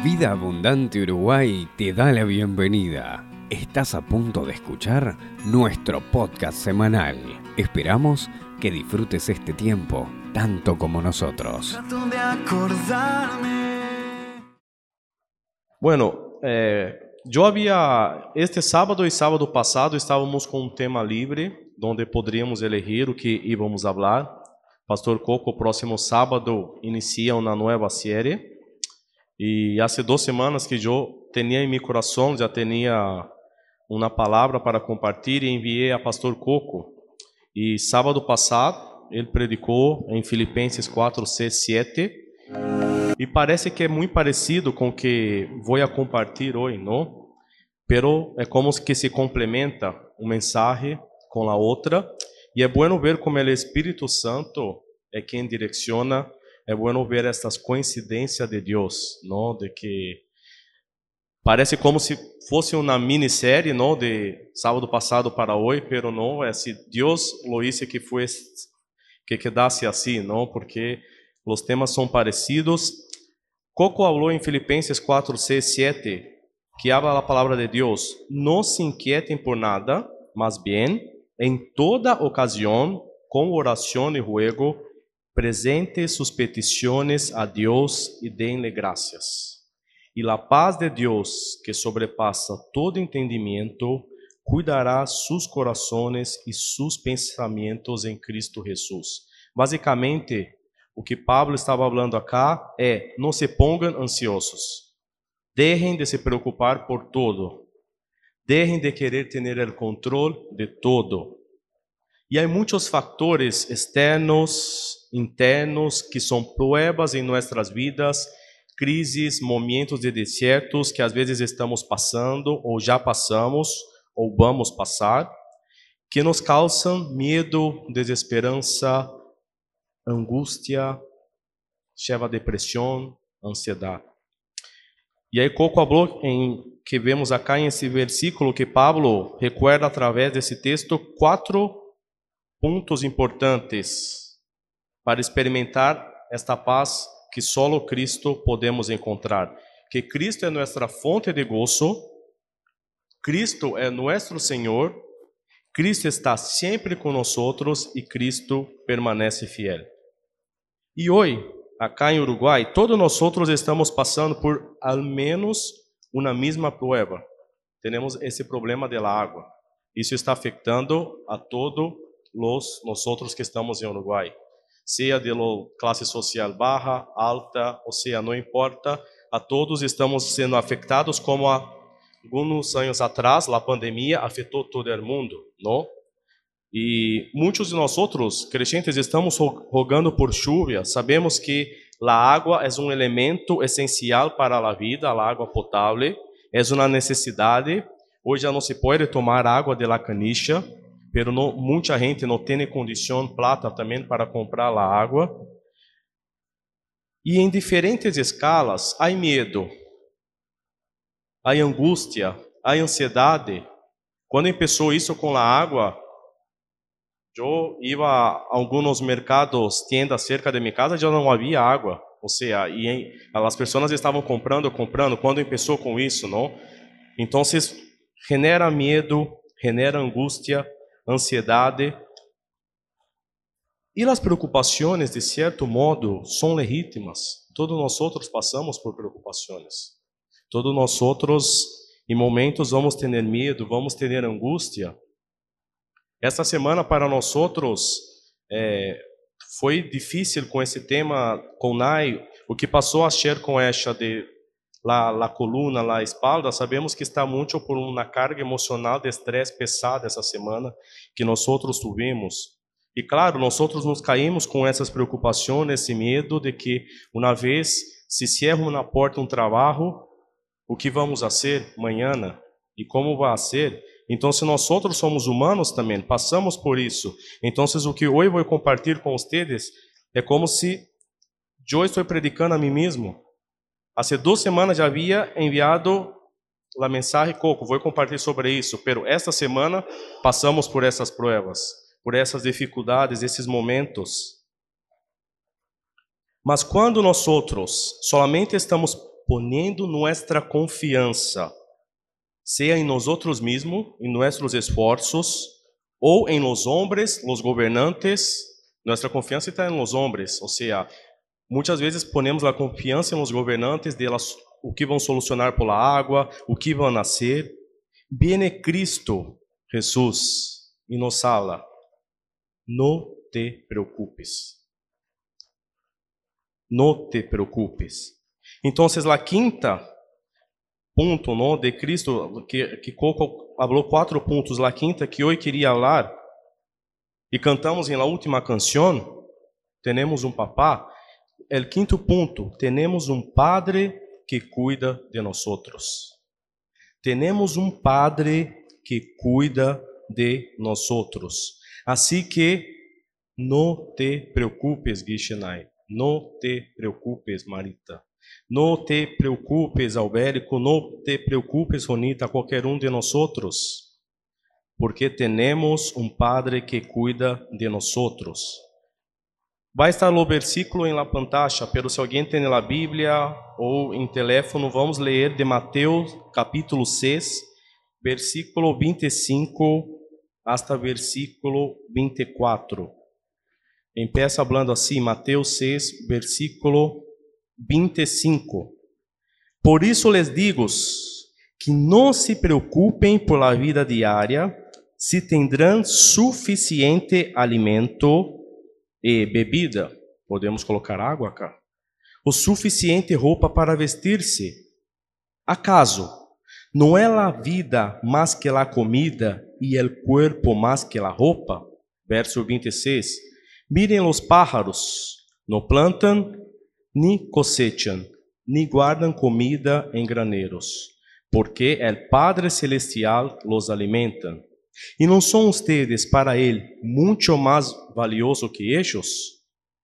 Vida Abundante Uruguay te da la bienvenida. Estás a punto de escuchar nuestro podcast semanal. Esperamos que disfrutes este tiempo tanto como nosotros. Bueno, este sábado e sábado passado estávamos com um tema livre, onde poderíamos elegir o que íamos falar. Pastor Coco, próximo sábado, inicia uma nova série. E há 2 semanas que eu tinha em meu coração, já tinha uma palavra para compartilhar e enviei a Pastor Coco. E sábado passado, ele predicou em Filipenses 4, 6, 7. E parece que é muito parecido com o que vou compartilhar hoje, não? Pero é como que se complementa um mensagem com a outra. E é bueno ver como o Espírito Santo é quem direciona. É bueno ver estas coincidências de Deus, não? De que parece como se fosse uma minissérie, não? De sábado passado para hoje, pero não é se Deus lo hizo que quedasse assim, não? Porque os temas são parecidos. Coco falou em Filipenses 4, 6, 7, que habla a palavra de Deus: não se inquietem por nada, mas bem, em toda ocasião, com oração e ruego, presente sus peticiones a Dios y denle gracias. Y la paz de Dios, que sobrepasa todo entendimiento, cuidará sus corazones y sus pensamientos en Cristo Jesús. Basicamente, o que Pablo estava falando acá é: não se pongan ansiosos. Dejen de se preocupar por todo. Dejen de querer tener el control de todo. E há muitos fatores externos, internos, que são pruebas em nossas vidas, crises, momentos de desertos que às vezes estamos passando, ou já passamos, ou vamos passar, que nos causam medo, desesperança, angústia, leva a depressão, ansiedade. E aí Coco falou que vemos acá em esse versículo que Pablo recuerda através desse texto 4 pontos importantes para experimentar esta paz que só Cristo podemos encontrar. Que Cristo é nossa fonte de gozo, Cristo é nosso Senhor, Cristo está sempre conosco e Cristo permanece fiel. E hoje, acá em Uruguai, todos nós estamos passando por al menos uma mesma prueba. Temos esse problema da água. Isso está afetando a todo nós que estamos em Uruguai, seja de classe social baixa, alta, ou seja, não importa, a todos estamos sendo afetados, como há alguns anos atrás, a pandemia afetou todo o mundo, não? E muitos de nós crentes estamos rogando por chuva. Sabemos que a água é um elemento essencial para a vida, a água potável é uma necessidade. Hoje já não se pode tomar água de la canicha, pero muita gente não tem condição plata também para comprar a água. E em diferentes escalas, há medo, há angústia, há ansiedade. Quando começou isso com a água, eu ia a alguns mercados, tiendas cerca de minha casa, já não havia água. Ou seja, as pessoas estavam comprando. Quando começou com isso, não? Então, genera medo, genera angústia, ansiedade. E as preocupações, de certo modo, são legítimas. Todos nós passamos por preocupações. Todos nós, em momentos, vamos ter medo, vamos ter angústia. Esta semana, para nós, foi difícil com esse tema, com Nai. O que passou a ser com esta de la coluna, la espalda, sabemos que está muito por uma carga emocional de estresse pesada essa semana que nós tivemos. E claro, nós nos caímos com essas preocupações, esse medo de que uma vez se cierra uma porta, um trabalho, o que vamos fazer amanhã e como vai ser? Então, se nós somos humanos também, passamos por isso. Então, o que hoje vou compartilhar com vocês é como se eu estou predicando a mim mesmo. Há 2 semanas já havia enviado a mensagem Coco, vou compartilhar sobre isso, pero esta semana passamos por essas provas, por essas dificuldades, esses momentos. Mas quando nós solamente estamos poniendo nuestra confianza, sea en nosotros mismos, en nuestros esfuerzos, o en los hombres, los gobernantes. Nuestra confianza está en los hombres, o sea, muitas vezes ponemos a confiança nos governantes de o que vão solucionar pela água, o que vão nascer. Viene Cristo, Jesus, e nos fala: não te preocupes. Não te preocupes. Então, a quinta ponto, ¿no?, de Cristo, que Coco falou 4 pontos, a quinta que hoje queria falar, e cantamos em la última canção, temos um papá. El quinto punto, tenemos un Padre que cuida de nosotros. Tenemos un Padre que cuida de nosotros. Así que no te preocupes, Gishenai. No te preocupes, Marita. No te preocupes, Albérico. No te preocupes, Ronita, cualquier de nosotros. Porque tenemos un Padre que cuida de nosotros. Vai estar o versículo em la pantalla, pero se alguém tem na Bíblia ou em teléfono, vamos ler de Mateus capítulo 6, versículo 25 hasta versículo 24. Empieza falando assim, Mateus 6, versículo 25. Por isso les digo que não se preocupem por la vida diária, se tendrão suficiente alimento e bebida, podemos colocar água cá, o suficiente roupa para vestir-se. ¿Acaso não é a vida mais que a comida e o corpo mais que a roupa? Verso 26. Miren os pájaros, não plantam, ni cosechan, ni guardam comida em graneiros, porque el Padre Celestial los alimenta. E não são ustedes para Ele muito mais valioso que ellos?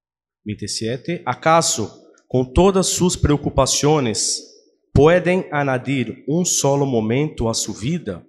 27. ¿Acaso com todas suas preocupações podem añadir um solo momento a sua vida?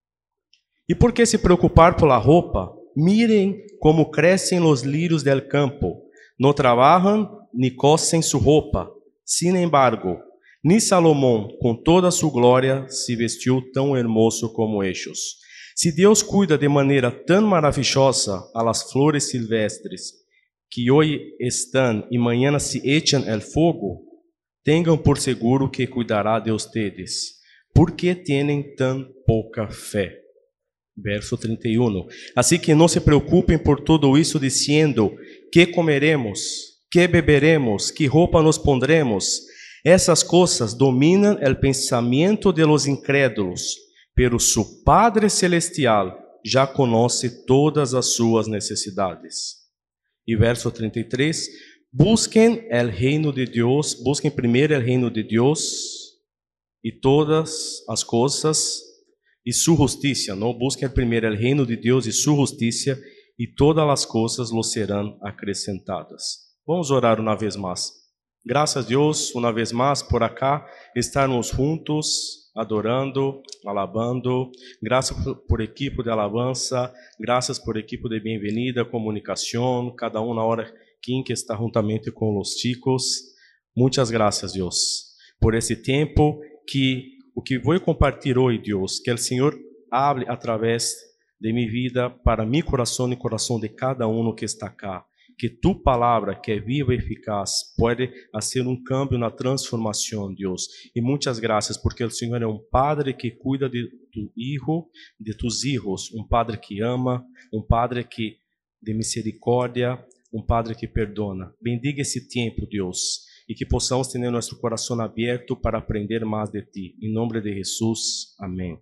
E por que se preocupar por la roupa? Miren como crescem os lírios del campo. Não trabalham ni cosem su roupa. Sin embargo, ni Salomão, com toda sua glória, se vestiu tão hermoso como ellos. Se Deus cuida de maneira tão maravilhosa a las flores silvestres, que hoje estão e mañana se echan el fogo, tenham por seguro que cuidará de ustedes. ¿Por que têm tão pouca fé? Verso 31. Assim que não se preocupem por tudo isso, dizendo: que comeremos, que beberemos, que roupa nos pondremos. Essas coisas dominam o pensamento de los incrédulos. Pero su Padre Celestial já conhece todas as suas necessidades. E verso 33, busquem el reino de Deus, busquem primeiro el reino de Deus e todas as coisas, e sua justiça, não? Busquem primeiro el reino de Deus e sua justiça, e todas as coisas lhes serão acrescentadas. Vamos orar uma vez mais. Graças a Deus, uma vez mais, por acá, estarmos juntos, adorando, alabando. Graças por equipo de alabanza, graças por equipo de bem-vinda, comunicação, cada na hora que está juntamente com os chicos. Muitas graças, Deus, por esse tempo que o que vou compartilhar hoje, Deus, que o Senhor hable através de minha vida para meu coração e coração de cada que está cá. Que tu palavra, que é viva e eficaz, pode fazer cambio na transformação, Deus. E muitas graças, porque o Senhor é Padre que cuida de tu hijo, de tus hijos, Padre que ama, Padre que de misericórdia, Padre que perdona. Bendiga esse tempo, Deus, e que possamos ter nosso coração aberto para aprender mais de ti. Em nome de Jesus, amém.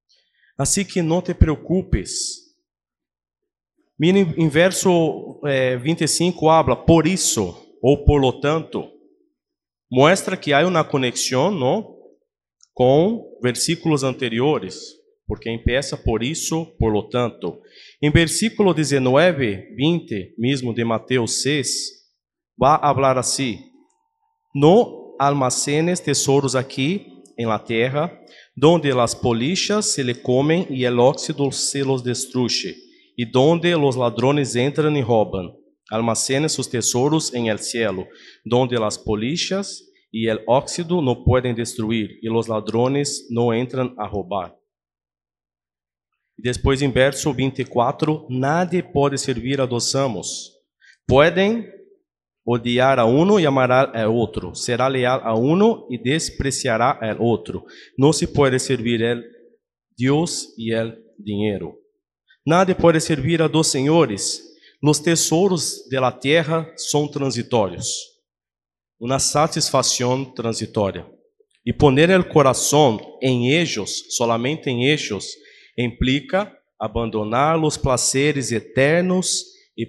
Assim que não te preocupes. Mira, em verso 25 habla, por isso, ou por lo tanto, mostra que há uma conexão, não, com versículos anteriores, porque empieza por isso, por lo tanto. Em versículo 19, 20, mesmo de Mateus 6, vai falar assim: no almacenes tesouros aqui em la terra, donde las polillas se le comen e el óxido se los destruye, e donde los ladrones entran e roubam. Almacene sus tesouros en el cielo, donde las polillas y el óxido no pueden destruir, y los ladrones no entran a robar. Depois, em verso 24, nadie pode servir a dos amos. Podem odiar a uno y amar al otro. Será leal a uno y despreciará al otro. No se puede servir el Dios y el dinero. Nadie puede servir a dos senhores. Los tesouros de la tierra son transitorios. Una satisfacción transitoria. Y poner el corazón en ellos, solamente en ellos, implica abandonar los placeres eternos y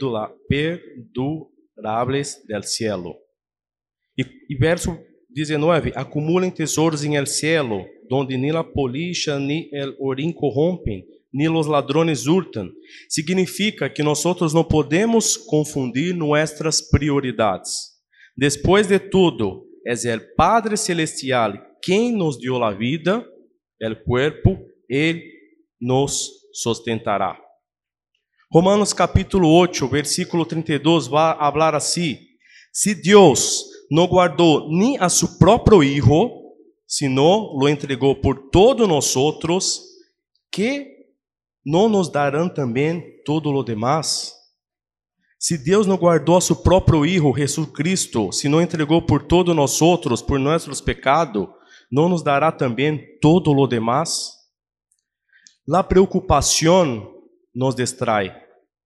perdurables del cielo. Y verso 19, acumulen tesouros en el cielo, donde ni la polilla ni el orín corrompen, ni los ladrones hurtan. Significa que nosotros no podemos confundir nuestras prioridades. Después de todo, es el Padre Celestial quien nos dio la vida, el cuerpo, Él nos sustentará. Romanos capítulo 8, versículo 32 va a hablar así: si Dios no guardó ni a su propio Hijo, sino lo entregó por todos nosotros, ¿qué no nos darán también todo lo demás? Si Deus não guardou a seu próprio Hijo, Jesus Cristo, se não entregou por todos nós outros, por nossos pecados, não nos dará também todo lo demás? La preocupação nos distrai.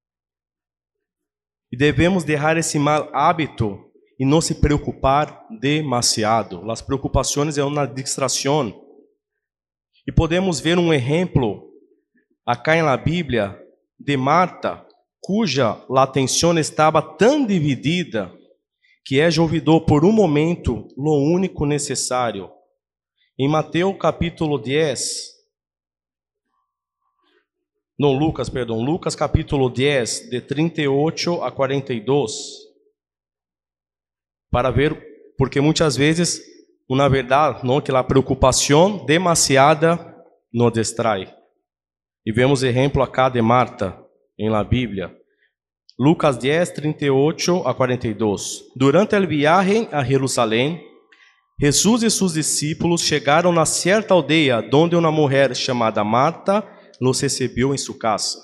E devemos deixar esse mal hábito e não se preocupar demasiado. As preocupações é uma distração. E podemos ver um exemplo acá na Bíblia de Marta, cuja a atenção estava tão dividida que ela olvidou por um momento lo único necessário. Em Mateus capítulo 10, Lucas capítulo 10, de 38 a 42, para ver, porque muitas vezes, uma verdade, não, que a preocupação demasiada nos distrai. E vemos exemplo acá de Marta, em la Bíblia. Lucas 10, 38 a 42. Durante el viaje a Jerusalém, Jesús e seus discípulos chegaram a certa aldeia, donde uma mulher chamada Marta los recibió en su casa.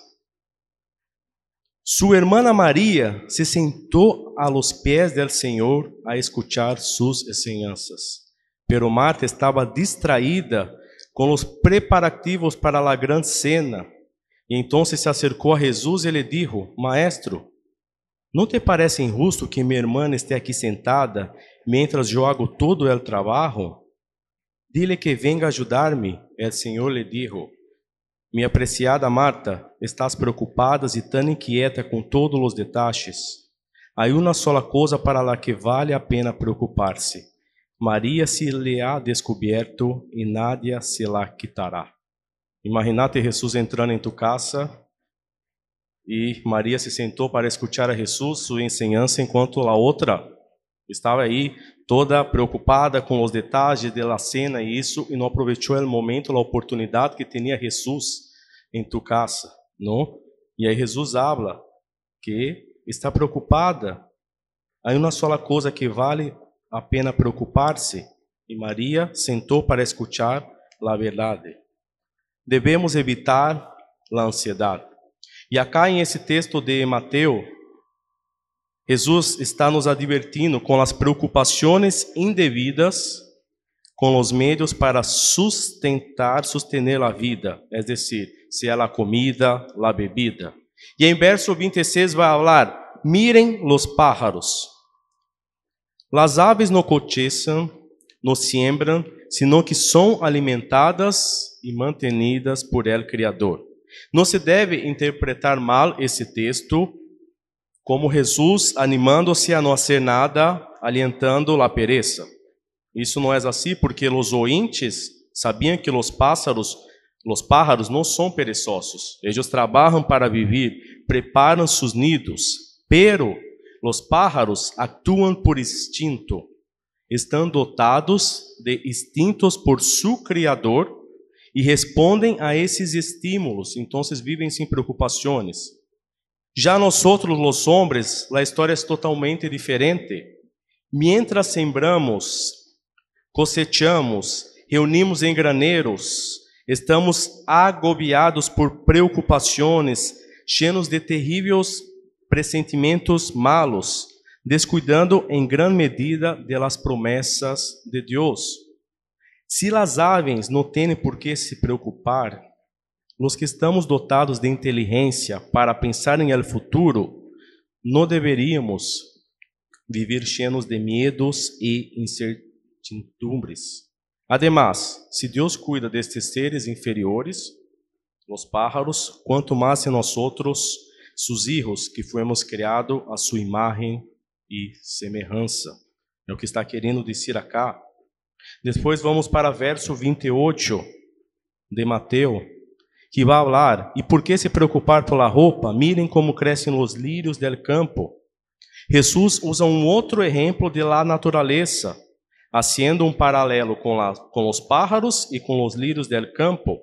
Su hermana María se sentó a los pies del Señor a escuchar sus enseñanzas. Pero Marta estaba distraída con los preparativos para la gran cena. Y entonces se acercó a Jesús y le dijo: Maestro, ¿no te parece injusto que mi hermana esté aquí sentada mientras yo hago todo el trabajo? Dile que venga a ayudarme. El Señor le dijo: Mi apreciada Marta, estás preocupada e tão inquieta com todos os detalhes. Há uma sola coisa para la que vale a pena preocupar-se. Maria se lhe ha descoberto e nadie se la quitará. Imagínate Jesus entrando em tu casa e Maria se sentou para escuchar a Jesus sua enseñança, enquanto a outra estava aí toda preocupada com os detalhes da cena e isso, e não aproveitou o momento, a oportunidade que tinha Jesus em tu casa, não? E aí Jesus habla que está preocupada. Há uma sola coisa que vale a pena preocupar-se, e Maria sentou para escuchar a verdade. Devemos evitar a ansiedade. E acá em esse texto de Mateus, Jesus está nos advertindo com as preocupações indevidas com os meios para sustener a vida, é decir, se é a comida, a bebida. E em verso 26 vai falar: miren los pájaros. Las aves no cotizan, no siembran, sino que são alimentadas e mantenidas por el Criador. Não se deve interpretar mal esse texto como Jesus animando-se a não fazer nada, alientando a pereza. Isso não é assim, porque os ouvintes sabiam que os pájaros não são perezosos. Eles trabalham para viver, preparam seus nidos, pero os pájaros actuam por instinto. Estão dotados de instintos por seu Criador e respondem a esses estímulos, então vivem sem preocupações. Já nós outros, os homens, a história é totalmente diferente. Mientras sembramos, cosechamos, reunimos em graneiros, estamos agobiados por preocupações, cheios de terríveis pressentimentos malos, descuidando em grande medida de las promessas de Deus. Se las aves não têm por que se preocupar, os que estamos dotados de inteligência para pensar em el futuro, não deveríamos viver cheios de medos e incertidumbres. Además, se Deus cuida destes seres inferiores, os pájaros, quanto mais em nós outros, sus hijos, que fomos criados a sua imagem e semelhança. É o que está querendo dizer acá. Depois vamos para o verso 28 de Mateus, que vai falar: e por que se preocupar pela roupa? Mirem como crescem os lírios del campo. Jesus usa um outro exemplo de la natureza, haciendo um paralelo com os pájaros e com os lírios del campo.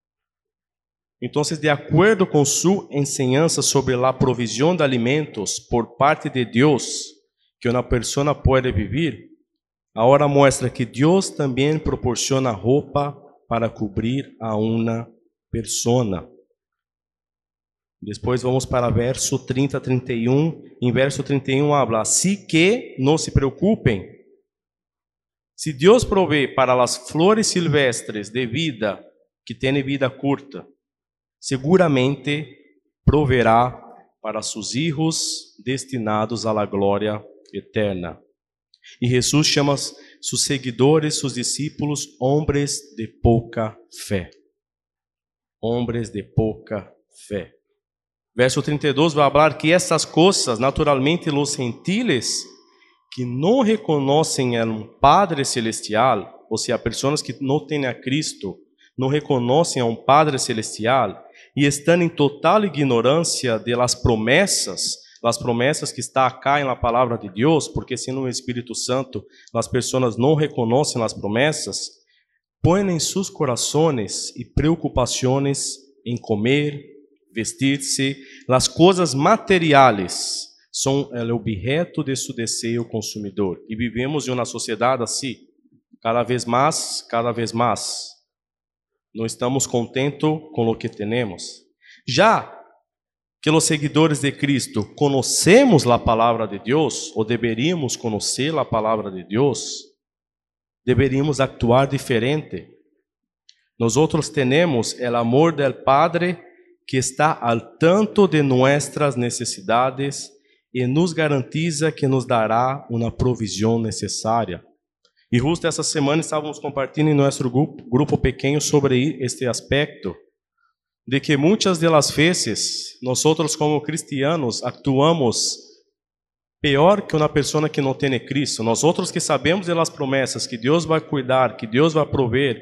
Então, de acordo com sua enseñança sobre a provisão de alimentos por parte de Deus, que uma pessoa pode viver, agora mostra que Deus também proporciona roupa para cobrir a uma pessoa. Depois vamos para verso 30 a 31. Em verso 31 habla: assim que não se preocupem. Se Deus provê para as flores silvestres de vida, que têm vida curta, seguramente proverá para seus hijos destinados à glória eterna. E Jesus chama seus seguidores, seus discípulos, homens de pouca fé. Homens de pouca fé. Verso 32 vai falar que essas coisas, naturalmente, os gentiles que não reconhecem um Padre Celestial, ou seja, pessoas que não têm a Cristo, não reconhecem a um Padre Celestial e estão em total ignorância de las promessas que está acá na palavra de Deus, porque sem o Espírito Santo as pessoas não reconhecem as promessas, põem em seus corações e preocupações em comer, vestir-se, as coisas materiais são o objeto de seu desejo consumidor. E vivemos em uma sociedade assim, cada vez mais. Não estamos contentos com o que temos. Já que os seguidores de Cristo conhecemos a palavra de Deus, ou deveríamos conhecer a palavra de Deus, deveríamos actuar diferente. Nós temos o amor del Padre que está al tanto de nossas necessidades e nos garantiza que nos dará uma provisão necessária. E justo essa semana estávamos compartilhando em nosso grupo pequeno sobre este aspecto, de que muitas das vezes nós como cristianos actuamos pior que uma pessoa que não tem Cristo. Nós que sabemos das promessas, que Deus vai cuidar, que Deus vai prover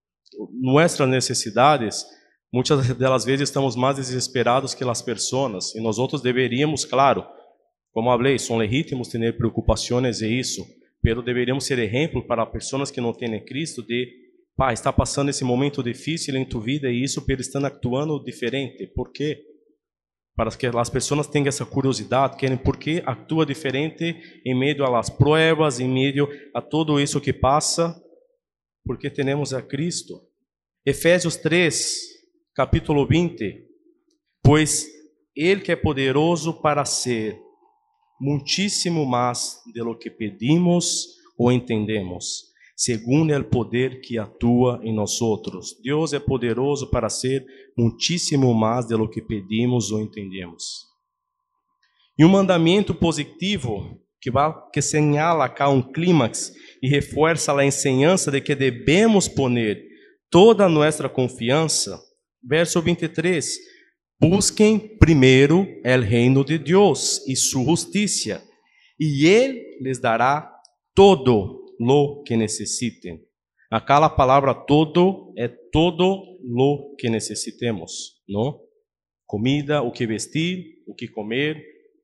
nossas necessidades, muitas das vezes estamos mais desesperados que as pessoas. E nós deveríamos, claro, como falei, são legítimos ter preocupações e isso, pero deveríamos ser exemplo para pessoas que não têm Cristo de, pai, está passando esse momento difícil em tu vida e isso, pero estão actuando diferente. Por quê? Para que as pessoas tenham essa curiosidade, querem por que atua diferente em meio às provas, em meio a tudo isso que passa, porque temos a Cristo. Efésios 3, capítulo 20, pois Ele que é poderoso para ser muitíssimo mais de lo que pedimos ou entendemos, segundo o poder que atua em nós. Deus é poderoso para ser muitíssimo mais de lo que pedimos ou entendemos. E um mandamento positivo que señala acá um clímax e reforça a enseñança de que devemos poner toda a nossa confiança. Verso 23: busquem primeiro o reino de Deus e sua justiça, e Ele les dará todo lo que necessitem. Acá a palavra todo é todo lo que necessitemos, não? Comida, o que vestir, o que comer,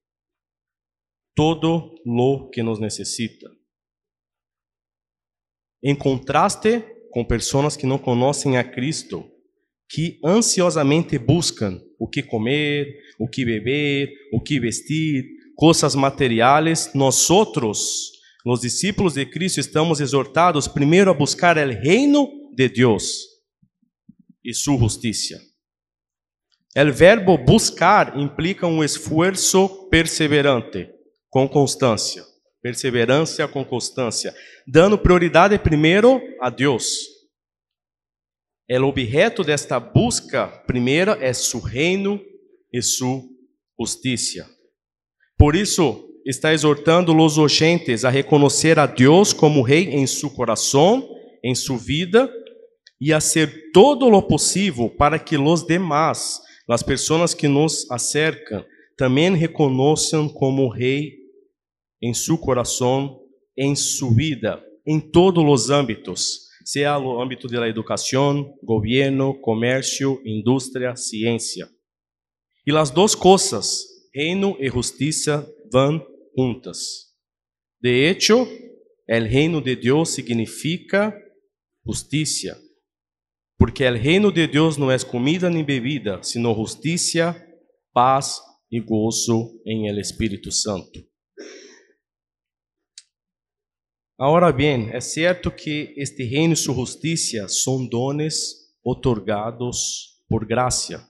todo lo que nos necessita. Em contraste com pessoas que não conhecem a Cristo, que ansiosamente buscam o que comer, o que beber, o que vestir, coisas materiais, nós Los discípulos de Cristo estamos exortados primero a buscar el reino de Dios y su justicia. El verbo buscar implica um esforço perseverante, com constância. Perseverança com constância, dando prioridade primeiro a Deus. El objeto desta busca primeira é su reino e su justicia. Por isso, está exortando los oyentes a reconhecer a Deus como Rei em su coração, em su vida, e a hacer todo lo possível para que los demás, as pessoas que nos acercam, também reconheçam como Rei em su coração, em su vida, em todos os âmbitos, seja o âmbito da educação, governo, comércio, indústria, ciência. E as duas coisas, reino e justiça, van juntas. De hecho, el reino de Deus significa justicia, porque el reino de Deus não é comida nem bebida, sino justicia, paz e gozo em el Espírito Santo. Ahora bem, é certo que este reino e sua justiça são dones otorgados por graça.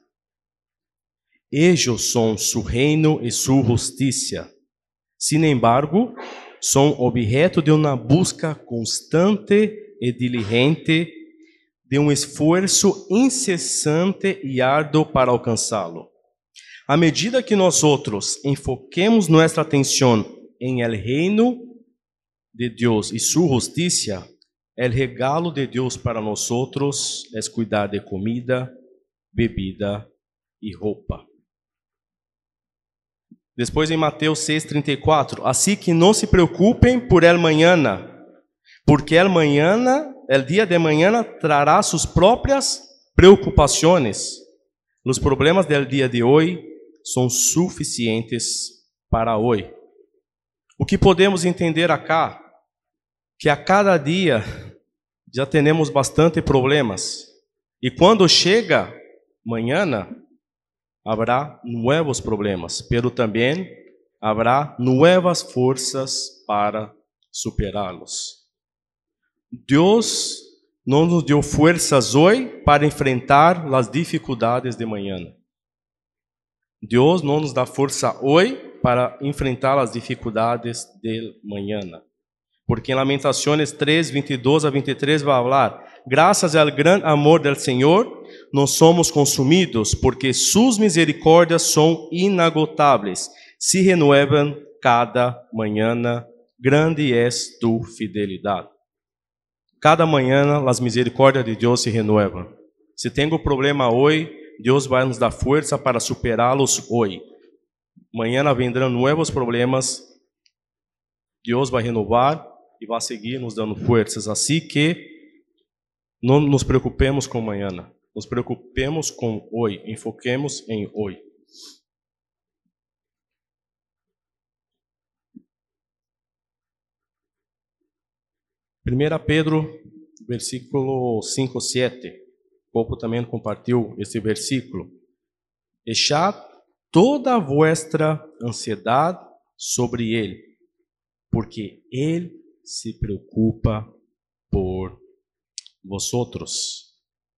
Ellos são su reino e sua justiça. Sin embargo, são objeto de uma busca constante e diligente, de um esforço incessante e árduo para alcançá-lo. À medida que nós outros enfoquemos nossa atenção em el reino de Deus e sua justiça, el regalo de Deus para nós outros é cuidar de comida, bebida e roupa. Depois em Mateus 6:34, assim que não se preocupem por el mañana, porque el dia de mañana trará suas próprias preocupações. Os problemas del dia de hoje são suficientes para hoje. O que podemos entender acá? Que a cada dia já temos bastante problemas. E quando chega mañana, habrá novos problemas, pero também habrá novas forças para superá-los. Deus não nos deu forças hoje para enfrentar as dificuldades de manhã. Deus não nos dá força hoje para enfrentar as dificuldades de manhã. Porque em Lamentações 3, 22 a 23 vai falar: graças ao grande amor do Senhor, não somos consumidos, porque suas misericórdias são inagotáveis, se renovam cada manhã, grande és tu fidelidade. Cada manhã as misericórdias de Deus se renovam. Se tenho problema hoje, Deus vai nos dar força para superá-los hoje. Amanhã vendrão novos problemas, Deus vai renovar e vai seguir nos dando forças. Assim que não nos preocupemos com amanhã, nos preocupemos com hoje, enfoquemos em hoje. Primeira Pedro, versículo 5, 7. Pouco também compartilhou esse versículo. Deixad toda a vuestra ansiedade sobre ele, porque ele se preocupa por vosotros.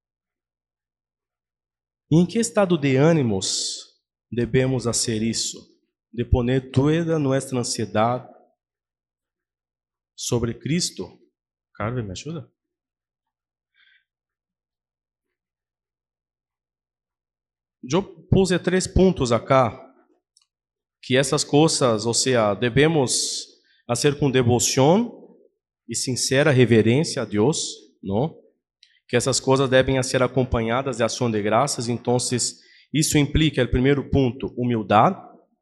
E em que estado de ânimos devemos fazer isso? De poner toda nossa ansiedade sobre Cristo? Carlos, me ajuda? Eu puse 3 pontos acá, que essas coisas, ou seja, devemos fazer com devoção e sincera reverência a Deus, não? Que essas coisas devem ser acompanhadas de ação de graças. Então, isso implica, o primeiro ponto, humildade,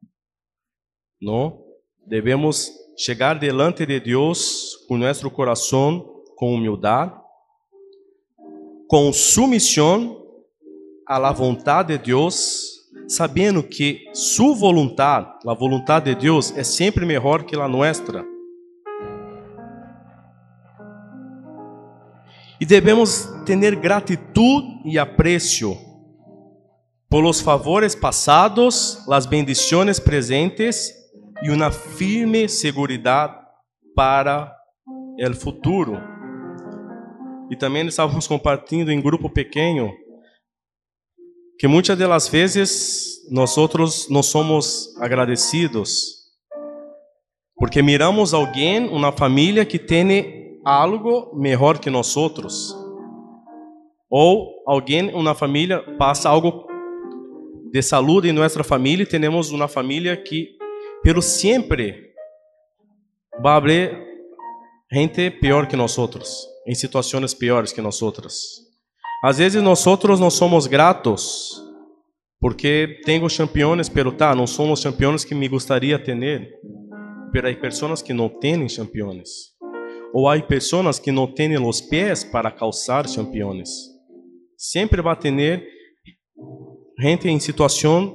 não? Devemos chegar delante de Deus com nosso coração com humildade, com submissão à la vontade de Deus, sabendo que sua vontade, a vontade de Deus, é sempre melhor que a nossa. E devemos ter gratidão e apreço por los favores passados, las bendiciones presentes e uma firme seguridade para o futuro. E também estávamos compartilhando em grupo pequeno que muitas das vezes nós não somos agradecidos porque miramos alguém, uma família que tem algo melhor que nós outros, ou alguém, uma família passa algo de saúde em nossa família e temos uma família que, pero sempre vai haver gente pior que nós outros, em situações piores que nós outros. Às vezes nós outros não somos gratos porque tenho campeões, pero não são os campeões que me gostaria ter. Pero há pessoas que não têm campeões, ou há pessoas que não têm os pés para calçar campeões. Sempre vai ter gente em situação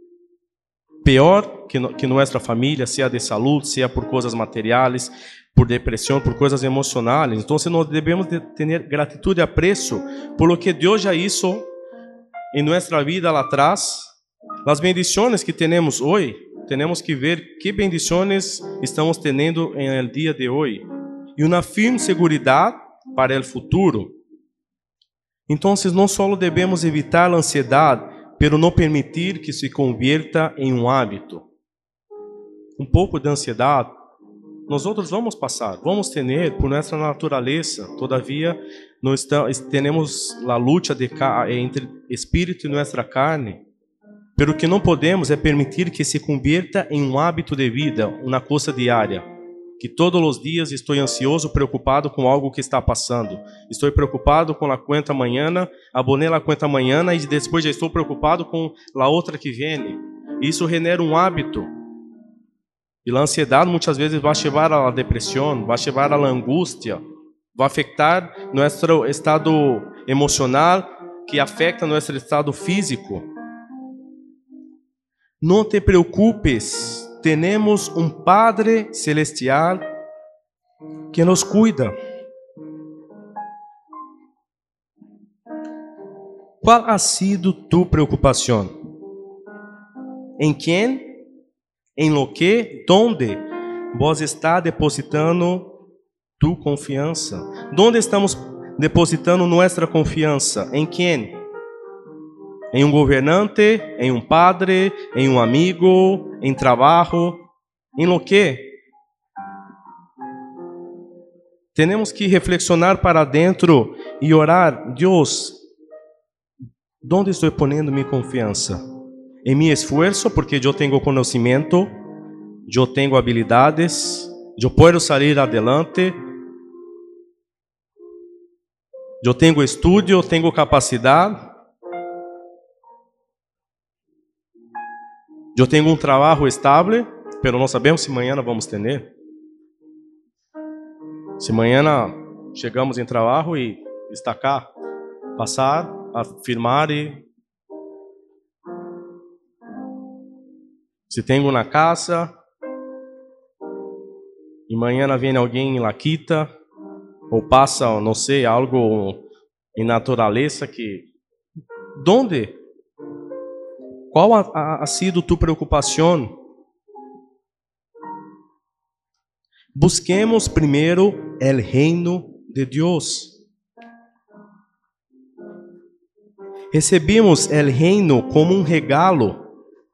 pior que nossa família, seja de saúde, seja por coisas materiais, por depressão, por coisas emocionais. Então, nós devemos ter gratidão e apreço por lo que Deus já hizo em nossa vida lá atrás. As bendições que temos hoje, temos que ver que bendições estamos tendo no dia de hoje e uma firme segurança para o futuro. Então, não só devemos evitar a ansiedade, pero não permitir que se convierta em um hábito. Um pouco de ansiedade nós outros vamos passar, vamos ter por nossa natureza. Todavia, nós temos a luta entre espírito e nossa carne. Pero o que não podemos é permitir que se convierta em um hábito de vida, uma coisa diária. Que todos os dias estou ansioso, preocupado com algo que está passando. Estou preocupado com a conta amanhã, abonei a conta amanhã e depois já estou preocupado com a outra que vem. Isso genera um hábito. E a ansiedade muitas vezes vai levar à depressão, vai levar à angústia, vai afetar nosso estado emocional, que afeta nosso estado físico. Não te preocupes, temos um Padre Celestial que nos cuida. Qual ha sido tu preocupação? Em quem? Em lo que? Donde vos está depositando tu confiança? Donde estamos depositando nossa confiança? Em quem? Em um governante? Em um padre? Em um amigo? Em trabalho? Em lo que? Temos que reflexionar para dentro e orar. Deus, onde estou ponendo minha confiança? Em meu esforço, porque eu tenho conhecimento, eu tenho habilidades, eu posso sair adelante, eu tenho estudo, eu tenho capacidade, eu tenho um trabalho estável, mas não sabemos se amanhã vamos ter. Se amanhã chegamos em trabalho e está cá, passar, afirmar e se tenho na casa, e amanhã vem alguém e la quita, ou passa, não sei, algo em natureza que... Donde? Qual ha sido tu preocupação? Busquemos primeiro o reino de Deus. Recebemos o reino como um regalo.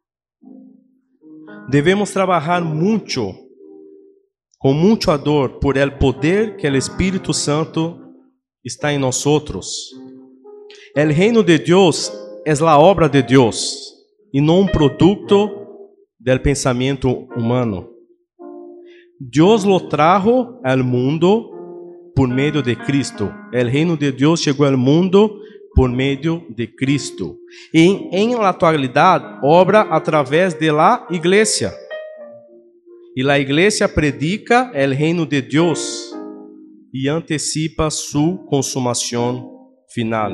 Devemos trabalhar muito, com muito ardor, por el poder que o Espírito Santo está em nós outros. O reino de Deus é a obra de Deus e não um produto do pensamento humano. Deus lo trajo al mundo por meio de Cristo. O reino de Deus chegou ao mundo por meio de Cristo. E em la atualidade, obra através de la igreja. E la igreja predica el reino de Deus e antecipa su consumação final.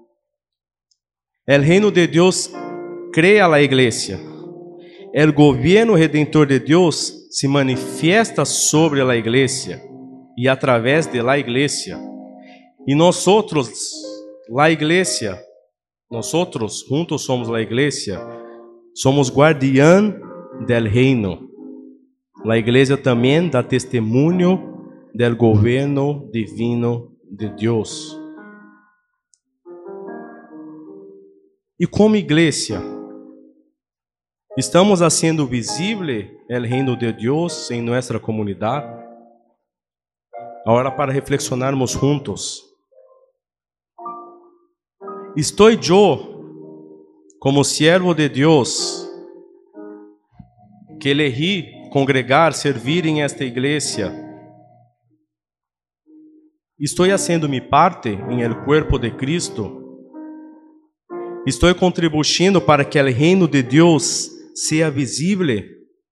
El reino de Deus crea la igreja. El governo redentor de Deus se manifiesta sobre la igreja e através de la igreja. E nós outros, la igreja, nós outros juntos somos la igreja, somos guardiã del reino. La iglesia también da testimonio del gobierno divino de Dios. E como igreja, estamos haciendo visible el reino de Dios em nossa comunidade? Agora, para reflexionarmos juntos. Estou eu, como siervo de Deus, que elegi congregar, servir em esta igreja, estou fazendo minha parte em el cuerpo de Cristo? Estou contribuindo para que o reino de Deus seja visível?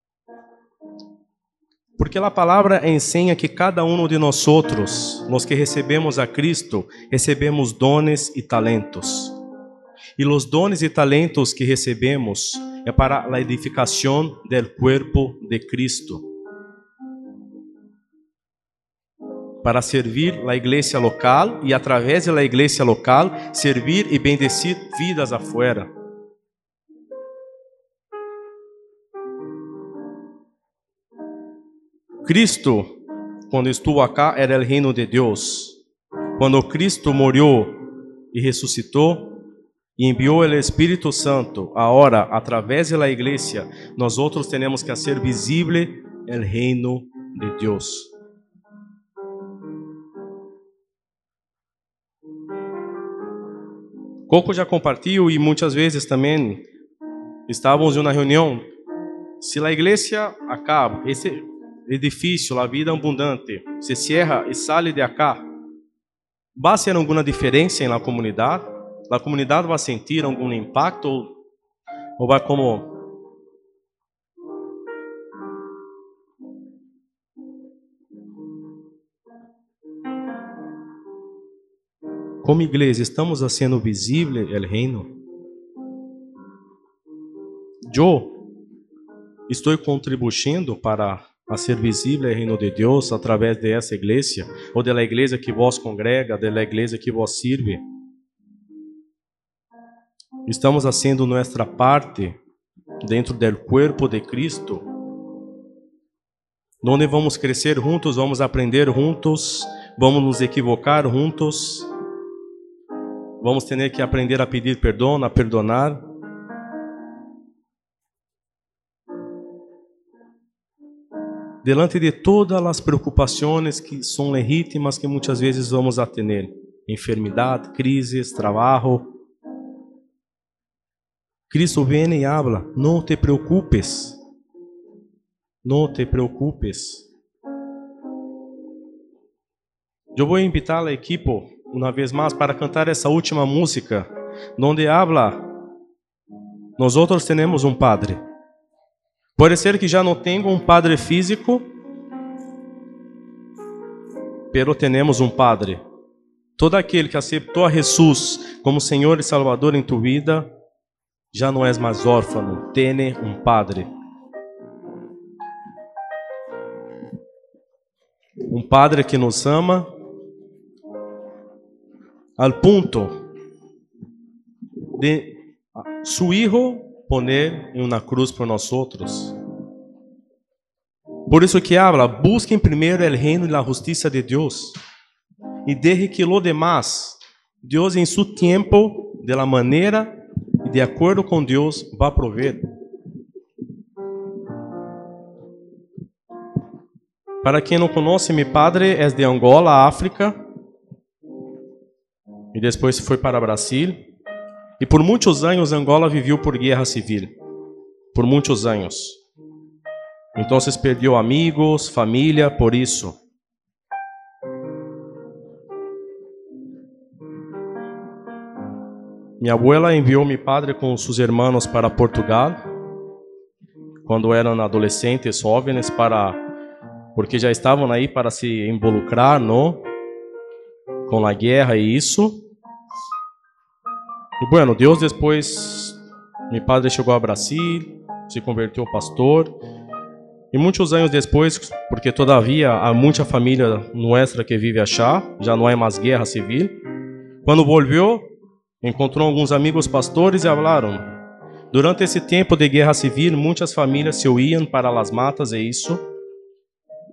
Porque a palavra ensina que cada um de nós, os que recebemos a Cristo, recebemos dones e talentos. E os dones e talentos que recebemos é para a edificação do cuerpo de Cristo. Para servir a igreja local e, através da igreja local, servir e bendecir vidas afuera. Cristo, quando estuvo acá, era o reino de Deus. Quando Cristo morreu e ressuscitou e enviou o Espírito Santo, agora, através da igreja, nós outros temos que fazer visível o reino de Deus. Coco já compartilhou e muitas vezes também estávamos em uma reunião. Se a igreja acaba, esse edifício, a vida abundante, se cierra e sai de acá, vai ser alguma diferença na comunidade? A comunidade vai sentir algum impacto ou vai como como igreja estamos fazendo visível o reino? Eu estou contribuindo para fazer visível o reino de Deus através dessa igreja ou da igreja que vos congrega, da igreja que vos sirve. Estamos fazendo nossa parte dentro do cuerpo de Cristo, onde vamos crescer juntos, vamos aprender juntos, vamos nos equivocar juntos, vamos ter que aprender a pedir perdão, a perdonar. Delante de todas as preocupações que são legítimas que muitas vezes vamos a ter, enfermidade, crises, trabalho, Cristo vem e habla, não te preocupes, não te preocupes. Eu vou invitar a equipe uma vez mais para cantar essa última música, onde habla, nós outros temos um Padre. Pode ser que já não tenha um Padre físico, pero temos um Padre. Todo aquele que aceitou a Jesus como Senhor e Salvador em tua vida, já não és mais órfão, tem um Padre. Um Padre que nos ama, al ponto de su Hijo poner em uma cruz por nós outros. Por isso que habla, busquem primeiro o reino e a justiça de Deus, e deje que lo demás, Deus em seu tempo, de la maneira e de acordo com Deus, vai prover. Para quem não conhece, meu padre é de Angola, África, e depois foi para Brasil. E por muitos anos Angola viveu por guerra civil, por muitos anos. Então perdeu amigos, família, por isso. Minha abuela enviou meu padre com seus irmãos para Portugal, quando eram adolescentes, jovens, porque já estavam aí para se involucrar, não? Com a guerra e isso. E bueno, Deus depois, meu padre chegou a Brasil, se converteu pastor. E muitos anos depois, porque todavia há muita família nossa que vive achá, já não há mais guerra civil. Quando voltou, encontrou alguns amigos pastores e falaram: durante esse tempo de guerra civil, muitas famílias se iam para as matas e isso.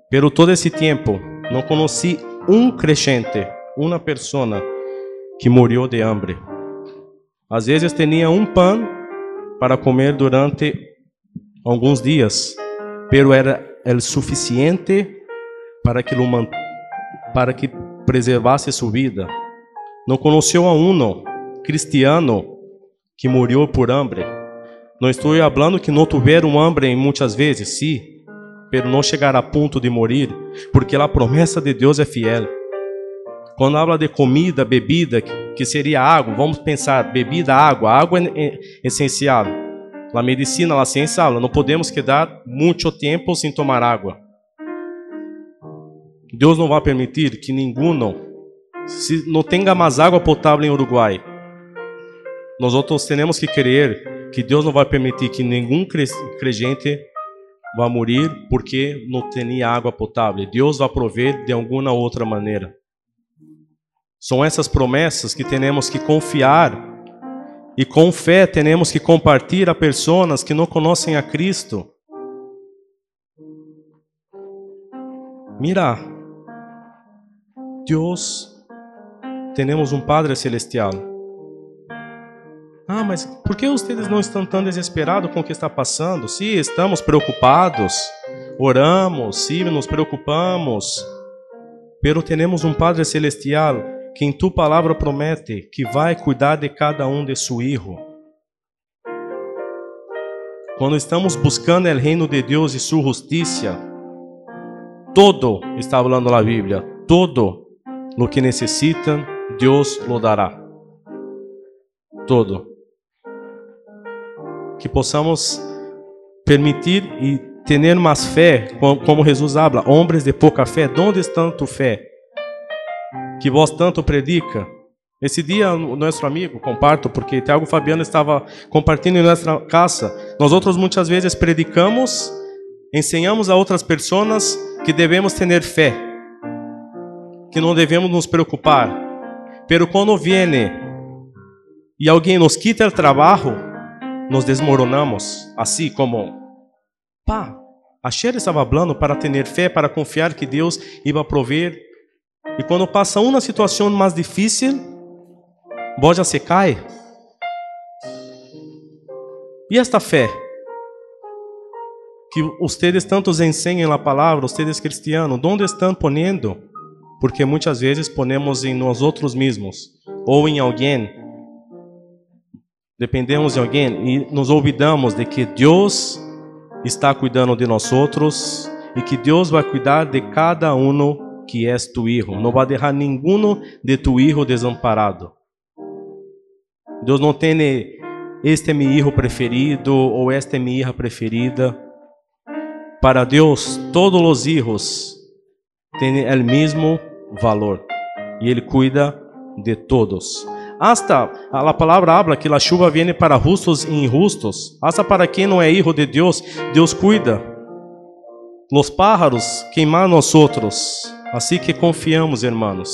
Pero todo esse tempo não conheci creyente, uma pessoa que morreu de hambre. Às vezes tinha pão para comer durante alguns dias, pero era o suficiente para que preservasse sua vida. Não conheceu a cristiano que morreu por hambre. Não estou falando que não tiveram hambre muitas vezes, sim, pero não chegar a ponto de morrer, porque a promessa de Deus é fiel. Quando habla de comida, bebida, que seria água, vamos pensar, bebida, água é essencial. A medicina, a ciência habla, não podemos quedar muito tempo sem tomar água. Deus não vai permitir que se não tenha mais água potável em Uruguai. Nós outros temos que crer que Deus não vai permitir que nenhum crente vá morrer porque não tinha água potável. Deus vai prover de alguma outra maneira. São essas promessas que temos que confiar e com fé temos que compartilhar a pessoas que não conhecem a Cristo. Mira, Deus, temos Padre Celestial. Ah, mas por que vocês não estão tão desesperados com o que está passando? Sim, estamos preocupados, oramos, sim, nos preocupamos, pero temos Padre Celestial que em tu palavra promete que vai cuidar de cada de seu filho. Quando estamos buscando o reino de Deus e sua justiça, todo, está falando a Bíblia, todo o que necessitam, Deus lo dará. Todo. Que possamos permitir e ter mais fé, como Jesus habla, homens de pouca fé, onde está tu fé? Que vós tanto predica. Esse dia, o nosso amigo, comparto, porque Tiago Fabiano estava compartilhando em nossa casa. Nós outros muitas vezes predicamos, ensinamos a outras pessoas que devemos ter fé, que não devemos nos preocupar. Pero quando viene e alguém nos quita o trabalho, nos desmoronamos, assim como, a Sherry estava falando para ter fé, para confiar que Deus ia prover. E quando passa uma situação mais difícil, já se cai. E esta fé que vocês tantos ensinam a palavra, vocês cristianos, onde estão ponendo? Porque muitas vezes ponemos em nós outros mesmos ou em alguém. Dependemos de alguém e nos olvidamos de que Deus está cuidando de nós outros e que Deus vai cuidar de cada que és tu hijo. Não vai deixar nenhum de tu hijo desamparado. Deus não tem este é meu hijo preferido ou esta é minha hija preferida. Para Deus, todos os hijos têm o mesmo valor e Ele cuida de todos. Hasta a palavra habla que a chuva vem para justos e injustos. Hasta para quem não é hijo de Deus, Deus cuida. Los pájaros queimam nós outros. Assim que confiamos, irmãos.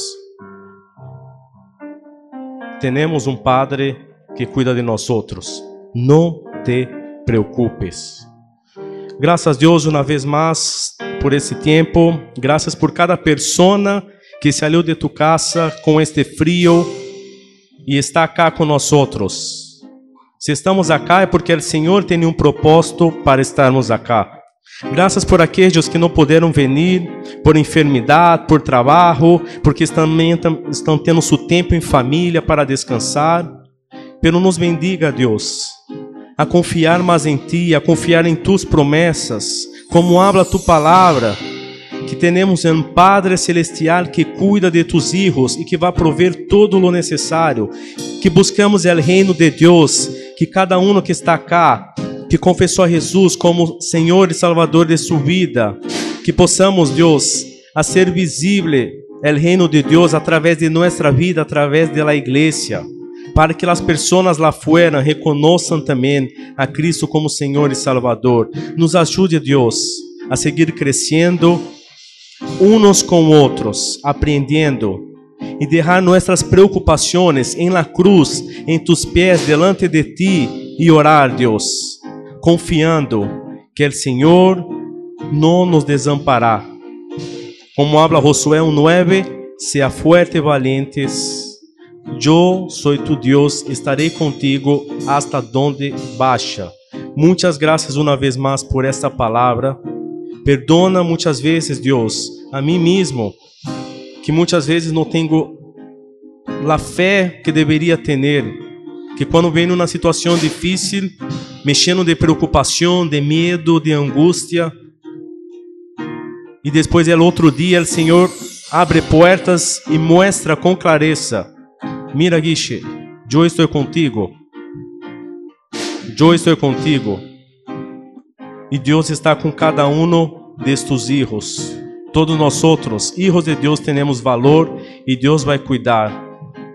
Temos Padre que cuida de nós outros. Não te preocupes. Graças a Deus uma vez mais por esse tempo. Graças por cada pessoa que saiu de tu casa com este frio e está cá com nós outros. Se estamos acá é porque o Senhor tem propósito para estarmos acá. Graças por aqueles que não puderam vir, por enfermidade, por trabalho, porque estão tendo seu tempo em família para descansar. Pero nos bendiga, Deus, a confiar mais em Ti, a confiar em Tus promessas, como habla Tu palavra, que temos Padre Celestial que cuida de Tus hijos e que vai prover todo o necessário, que buscamos o reino de Deus, que cada que está cá, que confessou a Jesus como Senhor e Salvador de sua vida, que possamos, Deus, a ser visível o reino de Deus através de nossa vida, através da igreja, para que as pessoas lá fora reconheçam também a Cristo como Senhor e Salvador. Nos ajude, Deus, a seguir crescendo uns com outros, aprendendo e deixar nossas preocupações em la cruz, em tus pés, delante de Ti e orar, Deus, confiando que o Senhor não nos desamparará, Como habla Josué 1:9, sea fuerte, valientes. Yo soy tu Dios, estaré contigo hasta donde vaya. Muchas gracias una vez más por esta palabra. Perdona muchas veces, Dios, a mí mismo, que muchas veces no tengo la fe que debería tener, que cuando viene una situación difícil, me lleno de preocupación, de miedo, de angustia, y después el otro día el Señor abre puertas y muestra con clareza: mira, Guiche, yo estoy contigo. Yo estoy contigo. Y Dios está con cada uno de estos hijos. Todos nosotros, hijos de Dios, tenemos valor y Dios va a cuidar.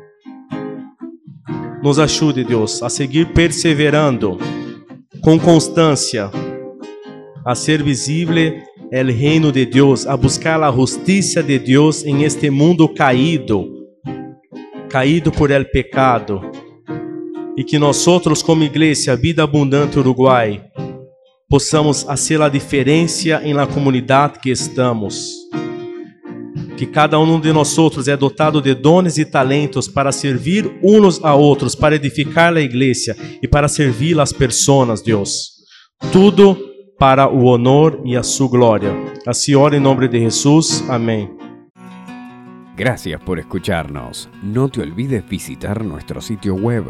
Nos ajude, Deus, a seguir perseverando com constância, a ser visível o reino de Deus, a buscar a justiça de Deus em este mundo caído por el pecado. E que nós, como igreja Vida Abundante Uruguai, possamos fazer a diferença em la comunidade que estamos. Que cada um de nós é dotado de dones e talentos para servir uns a outros, para edificar a igreja e para servir as pessoas, Deus. Tudo para o honor e a sua glória. Assim oro em nome de Jesus. Amém. Gracias por escucharnos. No te olvides visitar nuestro sitio web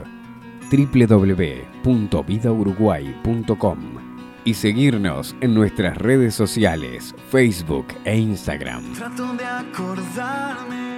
www.vidauruguay.com y seguirnos en nuestras redes sociales, Facebook e Instagram. Trato de acordarme